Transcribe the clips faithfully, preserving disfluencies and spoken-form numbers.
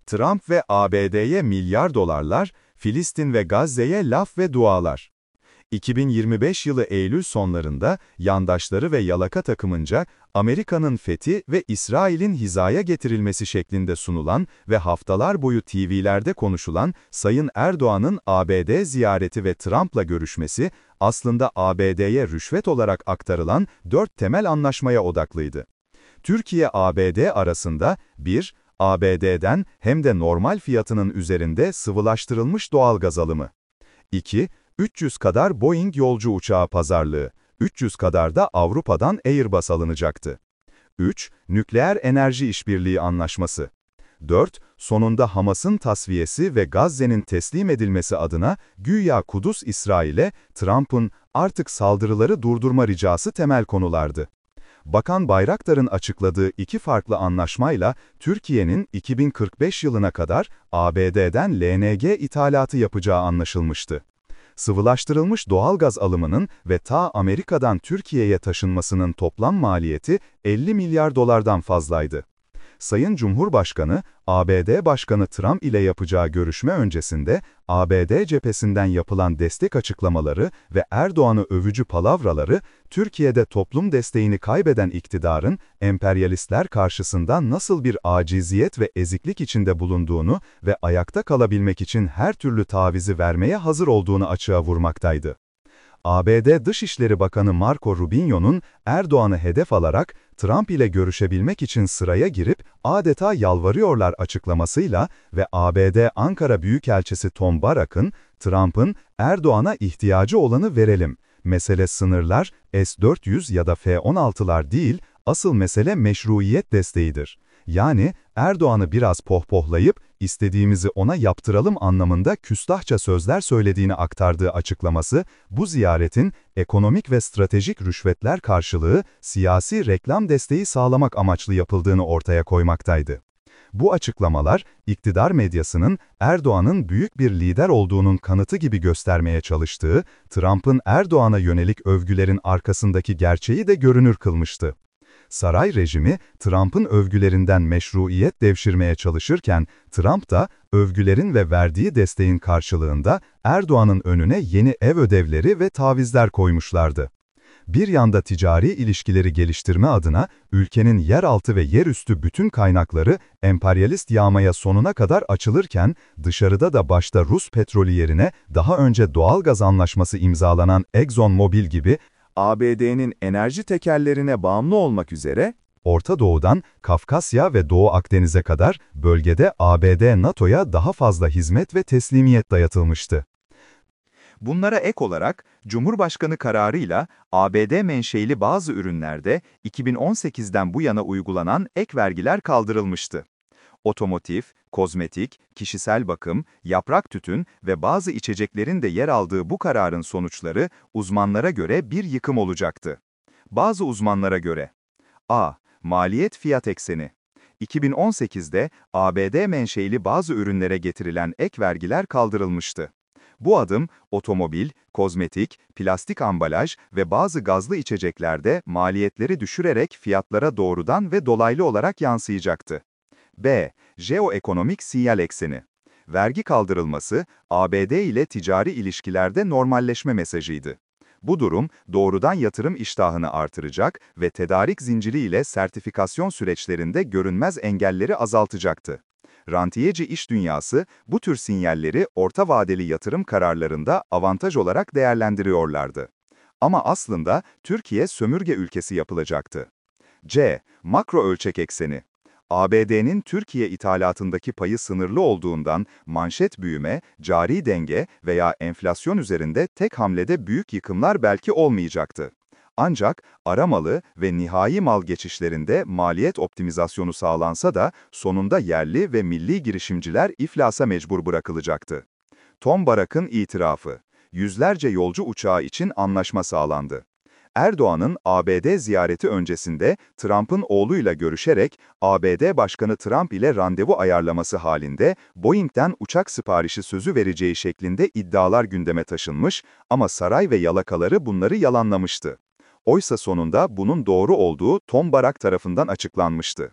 Trump ve A B D'ye milyar dolarlar, Filistin ve Gazze'ye laf ve dualar. iki bin yirmi beş yılı Eylül sonlarında yandaşları ve yalaka takımınca Amerika'nın fethi ve İsrail'in hizaya getirilmesi şeklinde sunulan ve haftalar boyu T V'lerde konuşulan Sayın Erdoğan'ın A B D ziyareti ve Trump'la görüşmesi aslında A B D'ye rüşvet olarak aktarılan dört temel anlaşmaya odaklıydı. Türkiye-A B D arasında bir A B D'den hem de normal fiyatının üzerinde sıvılaştırılmış doğalgaz alımı. iki üç yüz kadar Boeing yolcu uçağı pazarlığı, üç yüz kadar da Avrupa'dan Airbus alınacaktı. üç Nükleer enerji işbirliği anlaşması. dört Sonunda Hamas'ın tasfiyesi ve Gazze'nin teslim edilmesi adına güya Kudüs İsrail'e Trump'ın artık saldırıları durdurma ricası temel konulardı. Bakan Bayraktar'ın açıkladığı iki farklı anlaşmayla Türkiye'nin iki bin kırk beş yılına kadar A B D'den L N G ithalatı yapacağı anlaşılmıştı. Sıvılaştırılmış doğalgaz alımının ve ta Amerika'dan Türkiye'ye taşınmasının toplam maliyeti elli milyar dolardan fazlaydı. Sayın Cumhurbaşkanı, A B D Başkanı Trump ile yapacağı görüşme öncesinde A B D cephesinden yapılan destek açıklamaları ve Erdoğan'ı övücü palavraları, Türkiye'de toplum desteğini kaybeden iktidarın emperyalistler karşısında nasıl bir aciziyet ve eziklik içinde bulunduğunu ve ayakta kalabilmek için her türlü tavizi vermeye hazır olduğunu açığa vurmaktaydı. A B D Dışişleri Bakanı Marco Rubio'nun Erdoğan'ı hedef alarak Trump ile görüşebilmek için sıraya girip adeta yalvarıyorlar açıklamasıyla ve A B D Ankara Büyükelçisi Tom Barak'ın Trump'ın Erdoğan'a ihtiyacı olanı verelim, mesele sınırlar, S dört yüz ya da F on altılar değil, asıl mesele meşruiyet desteğidir. Yani Erdoğan'ı biraz pohpohlayıp istediğimizi ona yaptıralım anlamında küstahça sözler söylediğini aktardığı açıklaması, bu ziyaretin ekonomik ve stratejik rüşvetler karşılığı siyasi reklam desteği sağlamak amaçlı yapıldığını ortaya koymaktaydı. Bu açıklamalar, iktidar medyasının Erdoğan'ın büyük bir lider olduğunun kanıtı gibi göstermeye çalıştığı, Trump'ın Erdoğan'a yönelik övgülerin arkasındaki gerçeği de görünür kılmıştı. Saray rejimi, Trump'ın övgülerinden meşruiyet devşirmeye çalışırken, Trump da övgülerin ve verdiği desteğin karşılığında Erdoğan'ın önüne yeni ev ödevleri ve tavizler koymuşlardı. Bir yanda ticari ilişkileri geliştirme adına ülkenin yeraltı ve yerüstü bütün kaynakları emperyalist yağmaya sonuna kadar açılırken, dışarıda da başta Rus petrolü yerine daha önce doğalgaz anlaşması imzalanan ExxonMobil gibi A B D'nin enerji tekellerine bağımlı olmak üzere, Orta Doğu'dan Kafkasya ve Doğu Akdeniz'e kadar bölgede A B D NATO'ya daha fazla hizmet ve teslimiyet dayatılmıştı. Bunlara ek olarak, Cumhurbaşkanı kararıyla A B D menşeili bazı ürünlerde iki bin on sekizden bu yana uygulanan ek vergiler kaldırılmıştı. Otomotiv, kozmetik, kişisel bakım, yaprak tütün ve bazı içeceklerin de yer aldığı bu kararın sonuçları uzmanlara göre bir yıkım olacaktı. Bazı uzmanlara göre A. Maliyet fiyat ekseni. iki bin on sekizde A B D menşeili bazı ürünlere getirilen ek vergiler kaldırılmıştı. Bu adım, otomobil, kozmetik, plastik ambalaj ve bazı gazlı içeceklerde maliyetleri düşürerek fiyatlara doğrudan ve dolaylı olarak yansıyacaktı. B. Jeoekonomik sinyal ekseni. Vergi kaldırılması, A B D ile ticari ilişkilerde normalleşme mesajıydı. Bu durum, doğrudan yatırım iştahını artıracak ve tedarik zinciri ile sertifikasyon süreçlerinde görünmez engelleri azaltacaktı. Rantiyeci iş dünyası, bu tür sinyalleri orta vadeli yatırım kararlarında avantaj olarak değerlendiriyorlardı. Ama aslında Türkiye sömürge ülkesi yapılacaktı. C. Makro ölçek ekseni. A B D'nin Türkiye ithalatındaki payı sınırlı olduğundan manşet büyüme, cari denge veya enflasyon üzerinde tek hamlede büyük yıkımlar belki olmayacaktı. Ancak ara malı ve nihai mal geçişlerinde maliyet optimizasyonu sağlansa da sonunda yerli ve milli girişimciler iflasa mecbur bırakılacaktı. Tom Barak'ın itirafı, yüzlerce yolcu uçağı için anlaşma sağlandı. Erdoğan'ın A B D ziyareti öncesinde Trump'ın oğluyla görüşerek A B D Başkanı Trump ile randevu ayarlaması halinde Boeing'den uçak siparişi sözü vereceği şeklinde iddialar gündeme taşınmış ama saray ve yalakaları bunları yalanlamıştı. Oysa sonunda bunun doğru olduğu Tom Barak tarafından açıklanmıştı.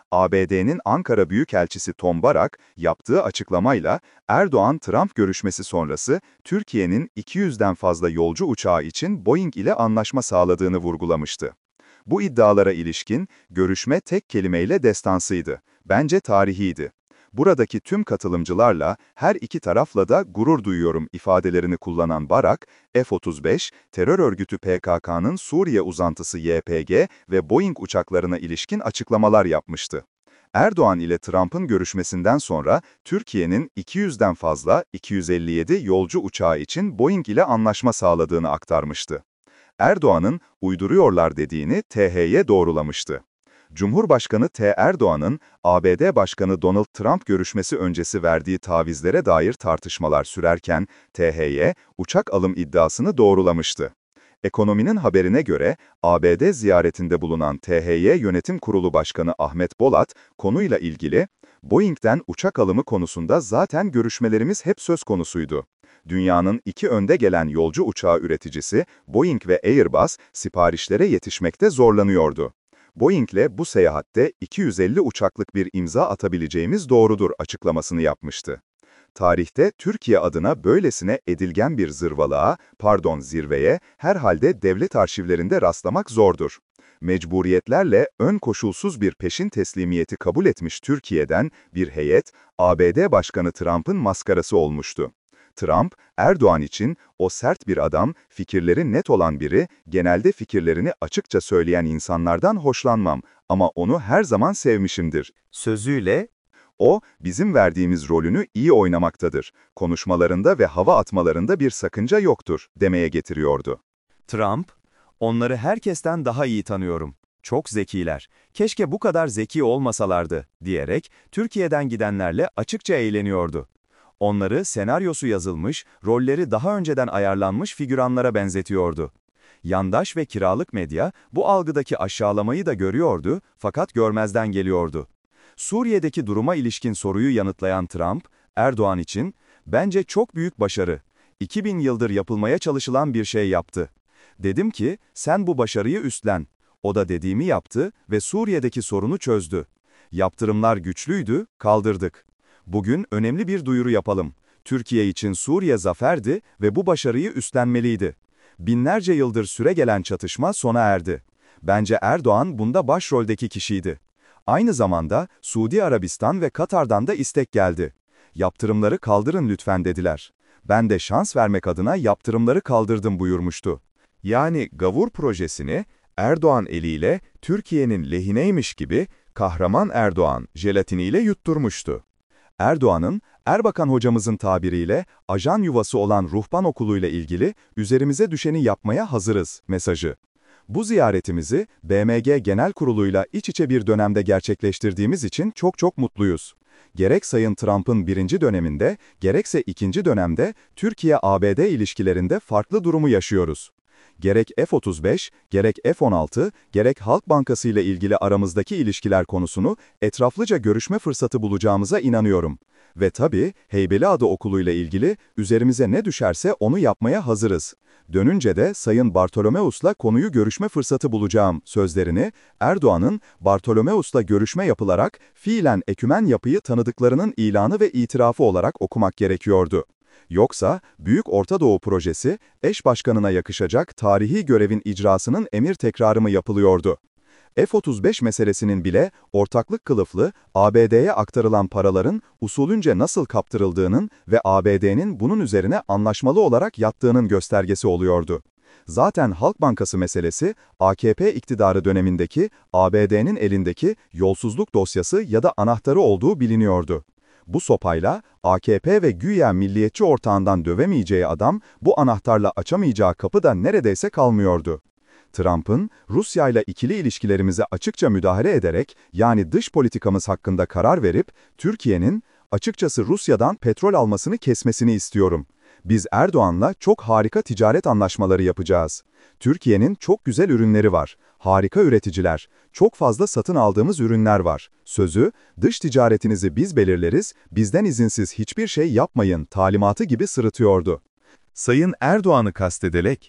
A B D'nin Ankara Büyükelçisi Tom Barak, yaptığı açıklamayla Erdoğan-Trump görüşmesi sonrası Türkiye'nin iki yüzden fazla yolcu uçağı için Boeing ile anlaşma sağladığını vurgulamıştı. Bu iddialara ilişkin görüşme tek kelimeyle destansıydı. Bence tarihiydi. Buradaki tüm katılımcılarla, her iki tarafla da gurur duyuyorum ifadelerini kullanan Barak, F otuz beş, terör örgütü P K K'nın Suriye uzantısı Y P G ve Boeing uçaklarına ilişkin açıklamalar yapmıştı. Erdoğan ile Trump'ın görüşmesinden sonra Türkiye'nin iki yüzden fazla iki yüz elli yedi yolcu uçağı için Boeing ile anlaşma sağladığını aktarmıştı. Erdoğan'ın uyduruyorlar dediğini T H'ye doğrulamıştı. Cumhurbaşkanı T. Erdoğan'ın A B D Başkanı Donald Trump görüşmesi öncesi verdiği tavizlere dair tartışmalar sürerken T H'ye uçak alım iddiasını doğrulamıştı. Ekonominin haberine göre A B D ziyaretinde bulunan T H Y Yönetim Kurulu Başkanı Ahmet Bolat, konuyla ilgili, Boeing'den uçak alımı konusunda zaten görüşmelerimiz hep söz konusuydu. Dünyanın iki önde gelen yolcu uçağı üreticisi Boeing ve Airbus siparişlere yetişmekte zorlanıyordu. Boeing'le bu seyahatte iki yüz elli uçaklık bir imza atabileceğimiz doğrudur açıklamasını yapmıştı. Tarihte Türkiye adına böylesine edilgen bir zırvalığa, pardon zirveye, herhalde devlet arşivlerinde rastlamak zordur. Mecburiyetlerle ön koşulsuz bir peşin teslimiyeti kabul etmiş Türkiye'den bir heyet, A B D Başkanı Trump'ın maskarası olmuştu. Trump, Erdoğan için o sert bir adam, fikirleri net olan biri, genelde fikirlerini açıkça söyleyen insanlardan hoşlanmam ama onu her zaman sevmişimdir sözüyle, o, bizim verdiğimiz rolünü iyi oynamaktadır, konuşmalarında ve hava atmalarında bir sakınca yoktur demeye getiriyordu. Trump, onları herkesten daha iyi tanıyorum. Çok zekiler. Keşke bu kadar zeki olmasalardı, diyerek Türkiye'den gidenlerle açıkça eğleniyordu. Onları senaryosu yazılmış, rolleri daha önceden ayarlanmış figüranlara benzetiyordu. Yandaş ve kiralık medya bu algıdaki aşağılamayı da görüyordu fakat görmezden geliyordu. Suriye'deki duruma ilişkin soruyu yanıtlayan Trump, Erdoğan için, bence çok büyük başarı. iki bin yıldır yapılmaya çalışılan bir şey yaptı. Dedim ki, sen bu başarıyı üstlen. O da dediğimi yaptı ve Suriye'deki sorunu çözdü. Yaptırımlar güçlüydü, kaldırdık. Bugün önemli bir duyuru yapalım. Türkiye için Suriye zaferdi ve bu başarıyı üstlenmeliydi. Binlerce yıldır süregelen çatışma sona erdi. Bence Erdoğan bunda başroldeki kişiydi. Aynı zamanda Suudi Arabistan ve Katar'dan da istek geldi. Yaptırımları kaldırın lütfen dediler. Ben de şans vermek adına yaptırımları kaldırdım buyurmuştu. Yani Gavur projesini Erdoğan eliyle Türkiye'nin lehineymiş gibi kahraman Erdoğan jelatiniyle yutturmuştu. Erdoğan'ın, Erbakan hocamızın tabiriyle, ajan yuvası olan ruhban okuluyla ilgili üzerimize düşeni yapmaya hazırız mesajı. Bu ziyaretimizi B M G Genel Kurulu'yla iç içe bir dönemde gerçekleştirdiğimiz için çok çok mutluyuz. Gerek Sayın Trump'ın birinci döneminde, gerekse ikinci dönemde Türkiye-A B D ilişkilerinde farklı durumu yaşıyoruz. Gerek F otuz beş, gerek F on altı, gerek Halk Bankası ile ilgili aramızdaki ilişkiler konusunu etraflıca görüşme fırsatı bulacağımıza inanıyorum. Ve tabii Heybeliada Okulu ile ilgili üzerimize ne düşerse onu yapmaya hazırız. Dönünce de Sayın Bartolomeus'la konuyu görüşme fırsatı bulacağım sözlerini Erdoğan'ın Bartolomeus'la görüşme yapılarak fiilen ekümen yapıyı tanıdıklarının ilanı ve itirafı olarak okumak gerekiyordu. Yoksa Büyük Orta Doğu Projesi, eş başkanına yakışacak tarihi görevin icrasının emir tekrarı mı yapılıyordu? F otuz beş meselesinin bile ortaklık kılıflı A B D'ye aktarılan paraların usulünce nasıl kaptırıldığının ve A B D'nin bunun üzerine anlaşmalı olarak yattığının göstergesi oluyordu. Zaten Halk Bankası meselesi, A K P iktidarı dönemindeki A B D'nin elindeki yolsuzluk dosyası ya da anahtarı olduğu biliniyordu. Bu sopayla A K P ve güya milliyetçi ortağından dövemeyeceği adam, bu anahtarla açamayacağı kapı da neredeyse kalmıyordu. Trump'ın, Rusya ile ikili ilişkilerimize açıkça müdahale ederek, yani dış politikamız hakkında karar verip, Türkiye'nin, açıkçası Rusya'dan petrol almasını kesmesini istiyorum. Biz Erdoğan'la çok harika ticaret anlaşmaları yapacağız. Türkiye'nin çok güzel ürünleri var, harika üreticiler, çok fazla satın aldığımız ürünler var. Sözü, dış ticaretinizi biz belirleriz, bizden izinsiz hiçbir şey yapmayın talimatı gibi sırıtıyordu. Sayın Erdoğan'ı kastederek,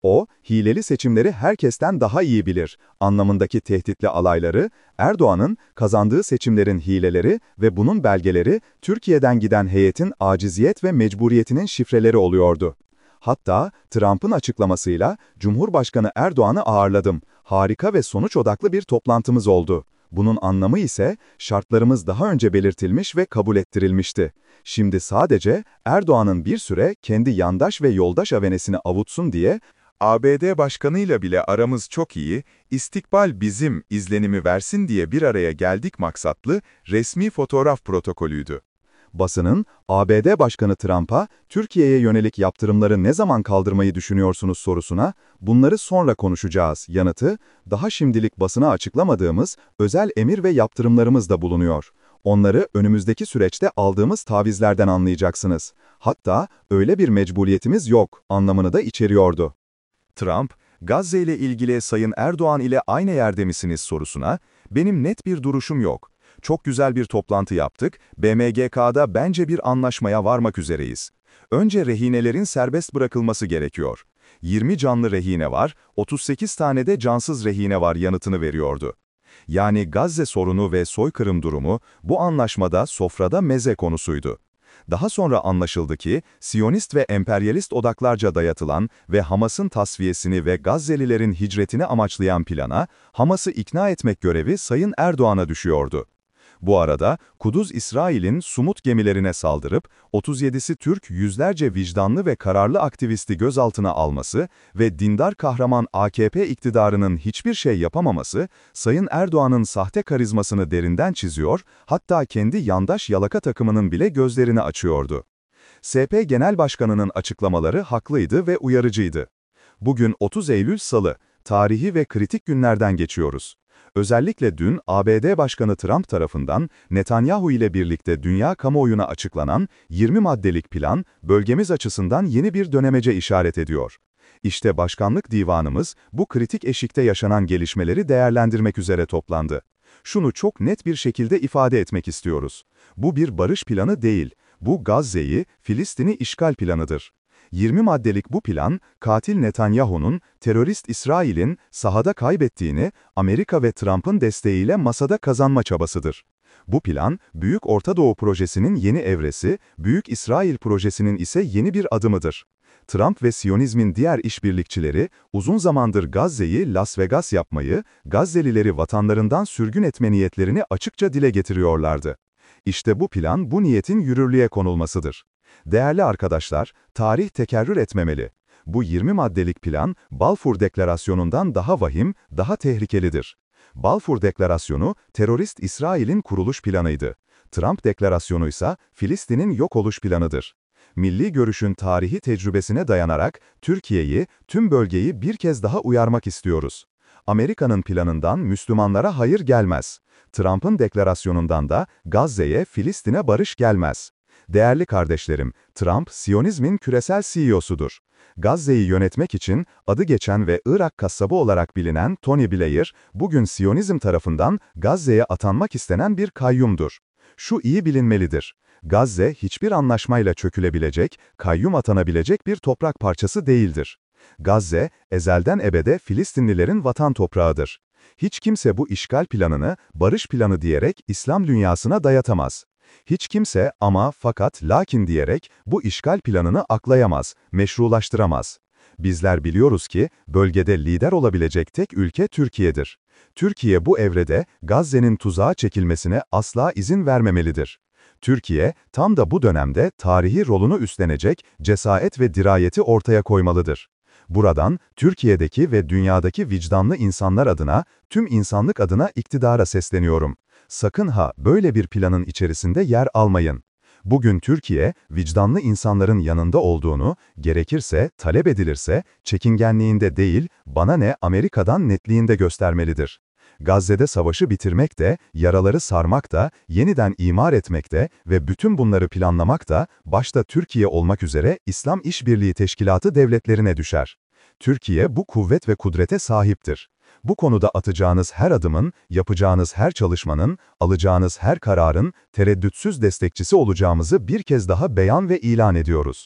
O, hileli seçimleri herkesten daha iyi bilir anlamındaki tehditli alayları, Erdoğan'ın kazandığı seçimlerin hileleri ve bunun belgeleri Türkiye'den giden heyetin aciziyet ve mecburiyetinin şifreleri oluyordu. Hatta Trump'ın açıklamasıyla Cumhurbaşkanı Erdoğan'ı ağırladım, harika ve sonuç odaklı bir toplantımız oldu. Bunun anlamı ise şartlarımız daha önce belirtilmiş ve kabul ettirilmişti. Şimdi sadece Erdoğan'ın bir süre kendi yandaş ve yoldaş avenesini avutsun diye A B D Başkanı'yla bile aramız çok iyi, istikbal bizim izlenimi versin diye bir araya geldik maksatlı resmi fotoğraf protokolüydü. basının A B D Başkanı Trump'a Türkiye'ye yönelik yaptırımları ne zaman kaldırmayı düşünüyorsunuz sorusuna bunları sonra konuşacağız yanıtı, daha şimdilik basına açıklamadığımız özel emir ve yaptırımlarımız da bulunuyor. Onları önümüzdeki süreçte aldığımız tavizlerden anlayacaksınız. Hatta öyle bir mecburiyetimiz yok anlamını da içeriyordu. Trump, Gazze ile ilgili Sayın Erdoğan ile aynı yerde misiniz sorusuna, benim net bir duruşum yok. Çok güzel bir toplantı yaptık, B M G K'da bence bir anlaşmaya varmak üzereyiz. Önce rehinelerin serbest bırakılması gerekiyor. yirmi canlı rehine var, otuz sekiz tane de cansız rehine var yanıtını veriyordu. Yani Gazze sorunu ve soykırım durumu bu anlaşmada sofrada meze konusuydu. Daha sonra anlaşıldı ki, Siyonist ve emperyalist odaklarca dayatılan ve Hamas'ın tasfiyesini ve Gazze'lilerin hicretini amaçlayan plana, Hamas'ı ikna etmek görevi Sayın Erdoğan'a düşüyordu. Bu arada, Kuduz İsrail'in Sumut gemilerine saldırıp, otuz yedisi Türk yüzlerce vicdanlı ve kararlı aktivisti gözaltına alması ve dindar kahraman A K P iktidarının hiçbir şey yapamaması, Sayın Erdoğan'ın sahte karizmasını derinden çiziyor, hatta kendi yandaş yalaka takımının bile gözlerini açıyordu. S P Genel Başkanı'nın açıklamaları haklıydı ve uyarıcıydı. Bugün otuz Eylül Salı, tarihi ve kritik günlerden geçiyoruz. Özellikle dün A B D Başkanı Trump tarafından Netanyahu ile birlikte dünya kamuoyuna açıklanan yirmi maddelik plan, bölgemiz açısından yeni bir dönemece işaret ediyor. İşte Başkanlık Divanımız bu kritik eşikte yaşanan gelişmeleri değerlendirmek üzere toplandı. Şunu çok net bir şekilde ifade etmek istiyoruz. Bu bir barış planı değil, bu Gazze'yi, Filistin'i işgal planıdır. yirmi maddelik bu plan, katil Netanyahu'nun, terörist İsrail'in sahada kaybettiğini, Amerika ve Trump'ın desteğiyle masada kazanma çabasıdır. Bu plan, Büyük Orta Doğu Projesi'nin yeni evresi, Büyük İsrail Projesi'nin ise yeni bir adımıdır. Trump ve Siyonizmin diğer işbirlikçileri, uzun zamandır Gazze'yi Las Vegas yapmayı, Gazze'lileri vatanlarından sürgün etme niyetlerini açıkça dile getiriyorlardı. İşte bu plan, bu niyetin yürürlüğe konulmasıdır. Değerli arkadaşlar, tarih tekerrür etmemeli. Bu yirmi maddelik plan, Balfour Deklarasyonu'ndan daha vahim, daha tehlikelidir. Balfour Deklarasyonu, terörist İsrail'in kuruluş planıydı. Trump Deklarasyonu ise Filistin'in yok oluş planıdır. Milli görüşün tarihi tecrübesine dayanarak Türkiye'yi, tüm bölgeyi bir kez daha uyarmak istiyoruz. Amerika'nın planından Müslümanlara hayır gelmez. Trump'ın deklarasyonundan da Gazze'ye, Filistin'e barış gelmez. Değerli kardeşlerim, Trump, Siyonizmin küresel C E O'sudur. Gazze'yi yönetmek için adı geçen ve Irak kasabı olarak bilinen Tony Blair, bugün Siyonizm tarafından Gazze'ye atanmak istenen bir kayyumdur. Şu iyi bilinmelidir. Gazze, hiçbir anlaşmayla çökülebilecek, kayyum atanabilecek bir toprak parçası değildir. Gazze, ezelden ebede Filistinlilerin vatan toprağıdır. Hiç kimse bu işgal planını, barış planı diyerek İslam dünyasına dayatamaz. Hiç kimse ama, fakat, lakin diyerek bu işgal planını aklayamaz, meşrulaştıramaz. Bizler biliyoruz ki, bölgede lider olabilecek tek ülke Türkiye'dir. Türkiye bu evrede Gazze'nin tuzağa çekilmesine asla izin vermemelidir. Türkiye, tam da bu dönemde tarihi rolunu üstlenecek cesaret ve dirayeti ortaya koymalıdır. Buradan, Türkiye'deki ve dünyadaki vicdanlı insanlar adına, tüm insanlık adına iktidara sesleniyorum. Sakın ha böyle bir planın içerisinde yer almayın. Bugün Türkiye, vicdanlı insanların yanında olduğunu, gerekirse, talep edilirse, çekingenliğinde değil, bana ne Amerika'dan netliğinde göstermelidir. Gazze'de savaşı bitirmek de, yaraları sarmak da, yeniden imar etmek de ve bütün bunları planlamak da, başta Türkiye olmak üzere İslam İşbirliği Teşkilatı devletlerine düşer. Türkiye bu kuvvet ve kudrete sahiptir. Bu konuda atacağınız her adımın, yapacağınız her çalışmanın, alacağınız her kararın tereddütsüz destekçisi olacağımızı bir kez daha beyan ve ilan ediyoruz.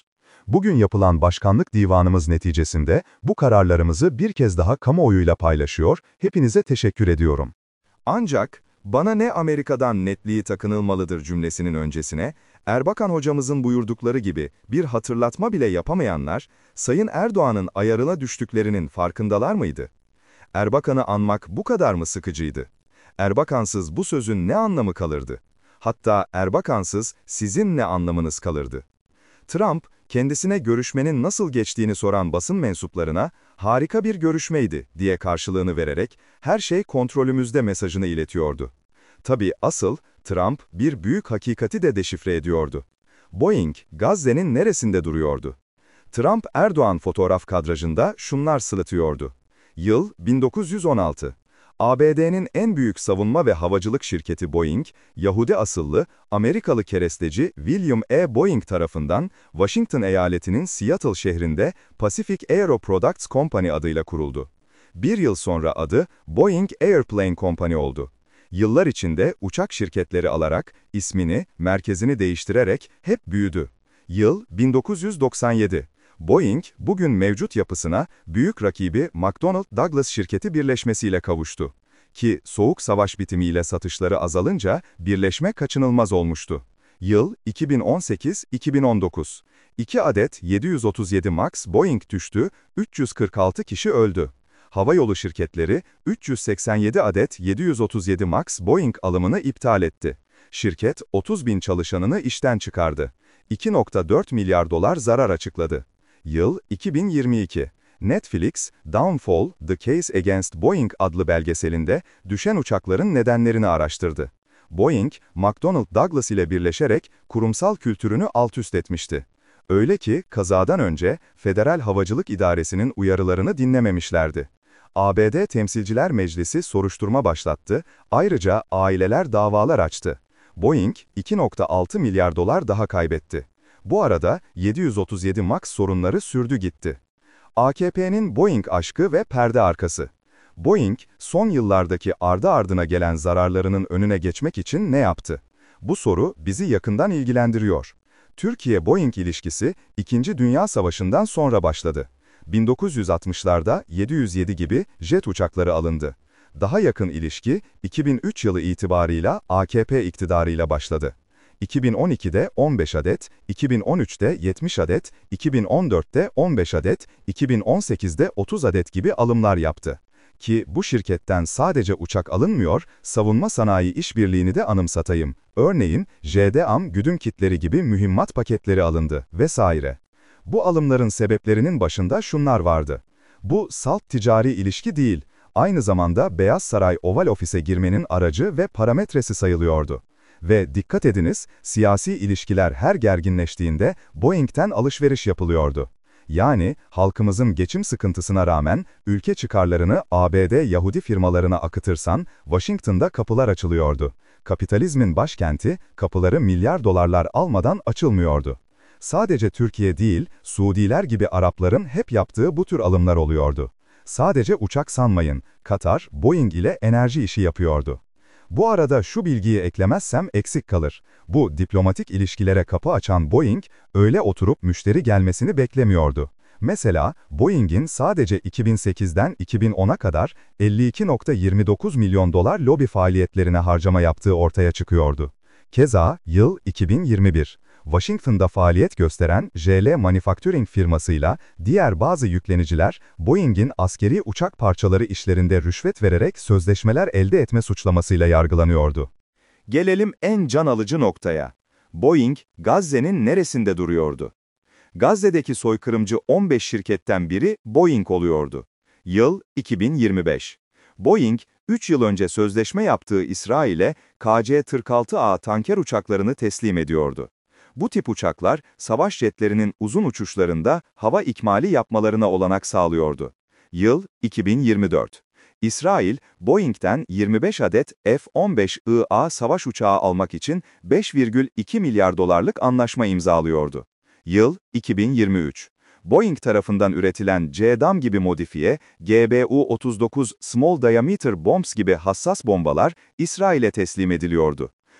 Bugün yapılan başkanlık divanımız neticesinde bu kararlarımızı bir kez daha kamuoyuyla paylaşıyor, hepinize teşekkür ediyorum. Ancak, bana ne Amerika'dan netliği takınılmalıdır cümlesinin öncesine, Erbakan hocamızın buyurdukları gibi bir hatırlatma bile yapamayanlar, Sayın Erdoğan'ın ayarına düştüklerinin farkındalar mıydı? Erbakan'ı anmak bu kadar mı sıkıcıydı? Erbakansız bu sözün ne anlamı kalırdı? Hatta Erbakansız sizin ne anlamınız kalırdı? Trump, kendisine görüşmenin nasıl geçtiğini soran basın mensuplarına, harika bir görüşmeydi diye karşılığını vererek, her şey kontrolümüzde mesajını iletiyordu. Tabii asıl, Trump bir büyük hakikati de deşifre ediyordu. Boeing, Gazze'nin neresinde duruyordu? Trump, Erdoğan fotoğraf kadrajında şunlar sırıtıyordu. Yıl bin dokuz yüz on altı. A B D'nin en büyük savunma ve havacılık şirketi Boeing, Yahudi asıllı, Amerikalı keresteci William E. Boeing tarafından Washington eyaletinin Seattle şehrinde Pacific Aero Products Company adıyla kuruldu. Bir yıl sonra adı Boeing Airplane Company oldu. Yıllar içinde uçak şirketleri alarak, ismini, merkezini değiştirerek hep büyüdü. Yıl bin dokuz yüz doksan yedi. Boeing, bugün mevcut yapısına büyük rakibi McDonnell Douglas şirketi birleşmesiyle kavuştu. Ki Soğuk Savaş bitimiyle satışları azalınca birleşme kaçınılmaz olmuştu. Yıl iki bin on sekiz iki bin on dokuz. iki adet yedi yüz otuz yedi MAX Boeing düştü, üç yüz kırk altı kişi öldü. Havayolu şirketleri üç yüz seksen yedi adet yedi yüz otuz yedi MAX Boeing alımını iptal etti. Şirket otuz bin çalışanını işten çıkardı. iki nokta dört milyar dolar zarar açıkladı. Yıl iki bin yirmi iki. Netflix, Downfall, The Case Against Boeing adlı belgeselinde düşen uçakların nedenlerini araştırdı. Boeing, McDonnell Douglas ile birleşerek kurumsal kültürünü altüst etmişti. Öyle ki kazadan önce Federal Havacılık İdaresi'nin uyarılarını dinlememişlerdi. A B D Temsilciler Meclisi soruşturma başlattı, ayrıca aileler davalar açtı. Boeing, iki nokta altı milyar dolar daha kaybetti. Bu arada yedi yüz otuz yedi MAX sorunları sürdü gitti. A K P'nin Boeing aşkı ve perde arkası. Boeing, son yıllardaki ardı ardına gelen zararlarının önüne geçmek için ne yaptı? Bu soru bizi yakından ilgilendiriyor. Türkiye-Boeing ilişkisi, İkinci Dünya Savaşı'ndan sonra başladı. bin dokuz yüz altmışlarda yedi yüz yedi gibi jet uçakları alındı. Daha yakın ilişki, iki bin üç yılı itibarıyla A K P iktidarıyla başladı. iki bin on ikide on beş adet, iki bin on üçte yetmiş adet, iki bin on dörtte on beş adet, iki bin on sekizde otuz adet gibi alımlar yaptı. Ki bu şirketten sadece uçak alınmıyor, savunma sanayi işbirliğini de anımsatayım. Örneğin, J D A M güdüm kitleri gibi mühimmat paketleri alındı vesaire. Bu alımların sebeplerinin başında şunlar vardı. Bu salt ticari ilişki değil, aynı zamanda Beyaz Saray Oval Ofis'e girmenin aracı ve parametresi sayılıyordu. Ve dikkat ediniz, siyasi ilişkiler her gerginleştiğinde Boeing'ten alışveriş yapılıyordu. Yani halkımızın geçim sıkıntısına rağmen ülke çıkarlarını A B D Yahudi firmalarına akıtırsan Washington'da kapılar açılıyordu. Kapitalizmin başkenti kapıları milyar dolarlar almadan açılmıyordu. Sadece Türkiye değil, Suudiler gibi Arapların hep yaptığı bu tür alımlar oluyordu. Sadece uçak sanmayın, Katar, Boeing ile enerji işi yapıyordu. Bu arada şu bilgiyi eklemezsem eksik kalır. Bu diplomatik ilişkilere kapı açan Boeing, öyle oturup müşteri gelmesini beklemiyordu. Mesela, Boeing'in sadece iki bin sekizden iki bin ona kadar elli iki nokta yirmi dokuz milyon dolar lobi faaliyetlerine harcama yaptığı ortaya çıkıyordu. Keza, yıl iki bin yirmi bir. Washington'da faaliyet gösteren J L Manufacturing firmasıyla diğer bazı yükleniciler, Boeing'in askeri uçak parçaları işlerinde rüşvet vererek sözleşmeler elde etme suçlamasıyla yargılanıyordu. Gelelim en can alıcı noktaya. Boeing, Gazze'nin neresinde duruyordu? Gazze'deki soykırımcı on beş şirketten biri Boeing oluyordu. Yıl iki bin yirmi beş. Boeing, üç yıl önce sözleşme yaptığı İsrail'e K C kırk altı A tanker uçaklarını teslim ediyordu. Bu tip uçaklar, savaş jetlerinin uzun uçuşlarında hava ikmali yapmalarına olanak sağlıyordu. Yıl iki bin yirmi dört. İsrail, Boeing'ten yirmi beş adet F on beş I A savaş uçağı almak için beş virgül iki milyar dolarlık anlaşma imzalıyordu. Yıl iki bin yirmi üç. Boeing tarafından üretilen C D A M gibi modifiye, G B U otuz dokuz Small Diameter Bombs gibi hassas bombalar İsrail'e teslim ediliyordu.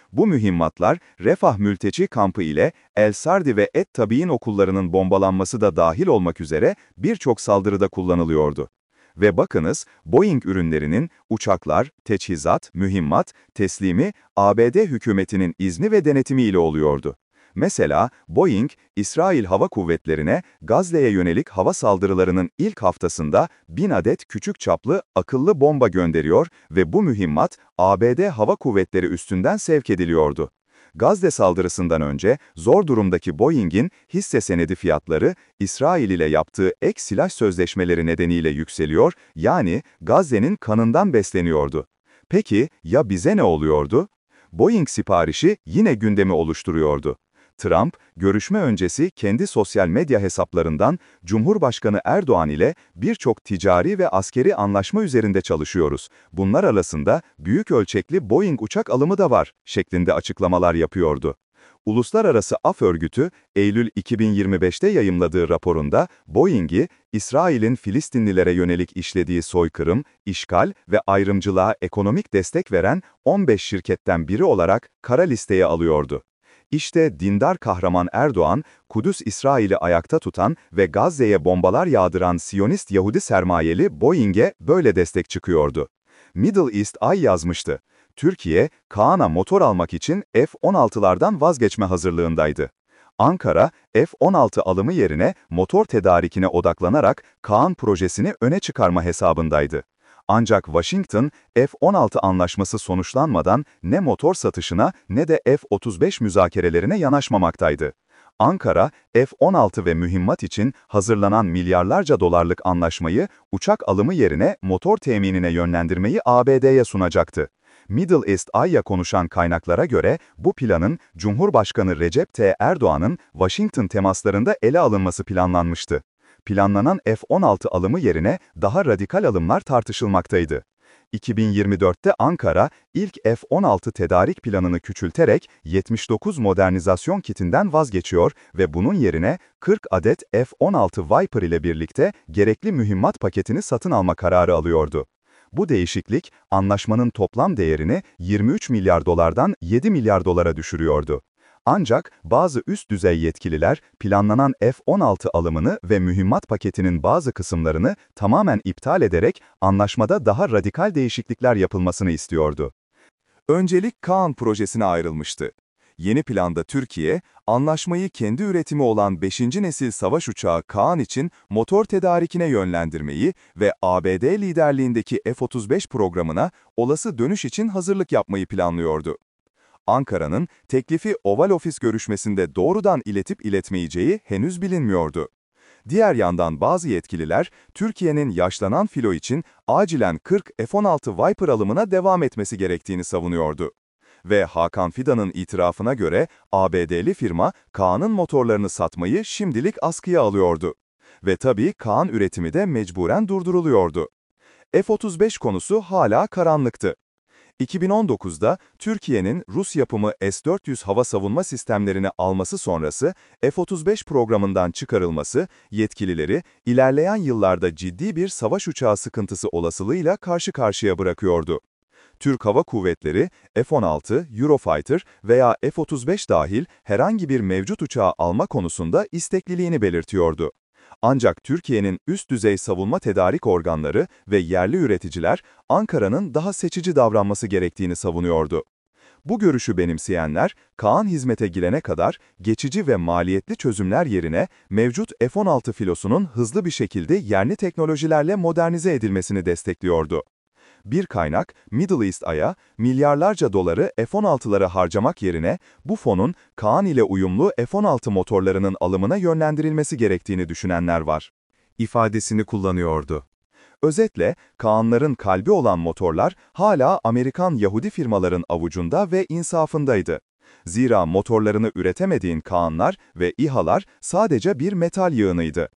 Bu mühimmatlar, Refah mülteci kampı ile El Sardi ve Et Tabi'in okullarının bombalanması da dahil olmak üzere birçok saldırıda kullanılıyordu. Ve bakınız, Boeing ürünlerinin uçaklar, teçhizat, mühimmat, teslimi A B D hükümetinin izni ve denetimi ile oluyordu. Mesela Boeing, İsrail Hava Kuvvetleri'ne Gazze'ye yönelik hava saldırılarının ilk haftasında bin adet küçük çaplı akıllı bomba gönderiyor ve bu mühimmat A B D Hava Kuvvetleri üstünden sevk ediliyordu. Gazze saldırısından önce zor durumdaki Boeing'in hisse senedi fiyatları İsrail ile yaptığı ek silah sözleşmeleri nedeniyle yükseliyor, yani Gazze'nin kanından besleniyordu. Peki ya bize ne oluyordu? Boeing siparişi yine gündemi oluşturuyordu. Trump, görüşme öncesi kendi sosyal medya hesaplarından Cumhurbaşkanı Erdoğan ile birçok ticari ve askeri anlaşma üzerinde çalışıyoruz. Bunlar arasında büyük ölçekli Boeing uçak alımı da var şeklinde açıklamalar yapıyordu. Uluslararası Af Örgütü, Eylül iki bin yirmi beşte yayımladığı raporunda Boeing'i, İsrail'in Filistinlilere yönelik işlediği soykırım, işgal ve ayrımcılığa ekonomik destek veren on beş şirketten biri olarak kara listeye alıyordu. İşte dindar kahraman Erdoğan, Kudüs İsrail'i ayakta tutan ve Gazze'ye bombalar yağdıran Siyonist Yahudi sermayeli Boeing'e böyle destek çıkıyordu. Middle East Eye yazmıştı. Türkiye, Kaan'a motor almak için F on altılardan vazgeçme hazırlığındaydı. Ankara, F on altı alımı yerine motor tedarikine odaklanarak Kaan projesini öne çıkarma hesabındaydı. Ancak Washington, F on altı anlaşması sonuçlanmadan ne motor satışına ne de F otuz beş müzakerelerine yanaşmamaktaydı. Ankara, F on altı ve mühimmat için hazırlanan milyarlarca dolarlık anlaşmayı uçak alımı yerine motor teminine yönlendirmeyi A B D'ye sunacaktı. Middle East Eye'ya konuşan kaynaklara göre bu planın Cumhurbaşkanı Recep Tayyip Erdoğan'ın Washington temaslarında ele alınması planlanmıştı. Planlanan F on altı alımı yerine daha radikal alımlar tartışılmaktaydı. iki bin yirmi dörtte Ankara, ilk F on altı tedarik planını küçülterek yetmiş dokuz modernizasyon kitinden vazgeçiyor ve bunun yerine kırk adet F on altı Viper ile birlikte gerekli mühimmat paketini satın alma kararı alıyordu. Bu değişiklik, anlaşmanın toplam değerini yirmi üç milyar dolardan yedi milyar dolara düşürüyordu. Ancak bazı üst düzey yetkililer planlanan F on altı alımını ve mühimmat paketinin bazı kısımlarını tamamen iptal ederek anlaşmada daha radikal değişiklikler yapılmasını istiyordu. Öncelik Kaan projesine ayrılmıştı. Yeni planda Türkiye, anlaşmayı kendi üretimi olan beşinci nesil savaş uçağı Kaan için motor tedarikine yönlendirmeyi ve A B D liderliğindeki F otuz beş programına olası dönüş için hazırlık yapmayı planlıyordu. Ankara'nın teklifi Oval Ofis görüşmesinde doğrudan iletip iletmeyeceği henüz bilinmiyordu. Diğer yandan bazı yetkililer, Türkiye'nin yaşlanan filo için acilen kırk F on altı Viper alımına devam etmesi gerektiğini savunuyordu. Ve Hakan Fidan'ın itirafına göre A B D'li firma Kaan'ın motorlarını satmayı şimdilik askıya alıyordu. Ve tabii Kaan üretimi de mecburen durduruluyordu. F otuz beş konusu hala karanlıktı. iki bin on dokuzda Türkiye'nin Rus yapımı S dört yüz hava savunma sistemlerini alması sonrası F otuz beş programından çıkarılması, yetkilileri ilerleyen yıllarda ciddi bir savaş uçağı sıkıntısı olasılığıyla karşı karşıya bırakıyordu. Türk Hava Kuvvetleri, F on altı, Eurofighter veya F otuz beş dahil herhangi bir mevcut uçağı alma konusunda istekliliğini belirtiyordu. Ancak Türkiye'nin üst düzey savunma tedarik organları ve yerli üreticiler Ankara'nın daha seçici davranması gerektiğini savunuyordu. Bu görüşü benimseyenler, Kaan hizmete girene kadar geçici ve maliyetli çözümler yerine mevcut F on altı filosunun hızlı bir şekilde yerli teknolojilerle modernize edilmesini destekliyordu. Bir kaynak, Middle East Eye'a milyarlarca doları F on altılara harcamak yerine bu fonun Kaan ile uyumlu F on altı motorlarının alımına yönlendirilmesi gerektiğini düşünenler var ifadesini kullanıyordu. Özetle, Kaanların kalbi olan motorlar hala Amerikan Yahudi firmaların avucunda ve insafındaydı. Zira motorlarını üretemediğin Kaanlar ve İHA'lar sadece bir metal yığınıydı.